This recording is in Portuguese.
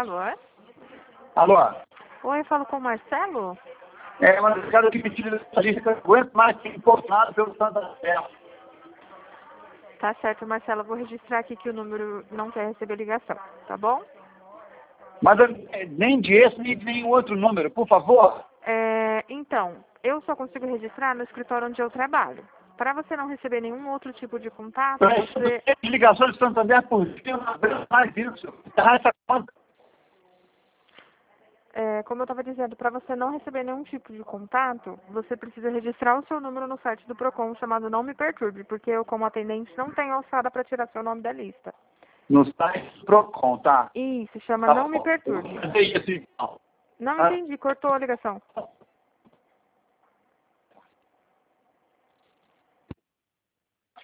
Alô? Alô? Oi, falo com o Marcelo? Mas o cara que me tira dessa lista que eu não aguento mais ser importunado pelo Santa Fé. Tá certo, Marcelo. Eu vou registrar aqui que o número não quer receber ligação, tá bom? Mas nem de esse, nem de nenhum outro número, por favor. Então, eu só consigo registrar no escritório onde eu trabalho. Para você não receber nenhum outro tipo de contato, você... Ligações de Santander por dia, uma vez mais isso. Encerrar essa conta. Como eu estava dizendo, para você não receber nenhum tipo de contato, você precisa registrar o seu número no site do Procon chamado Não Me Perturbe, porque eu, como atendente, não tenho alçada para tirar seu nome da lista. No site do Procon, tá? Isso, chama Tá Não Me bom. Eu vou Perturbe. fazer isso então. Não Tá? entendi, cortou a ligação.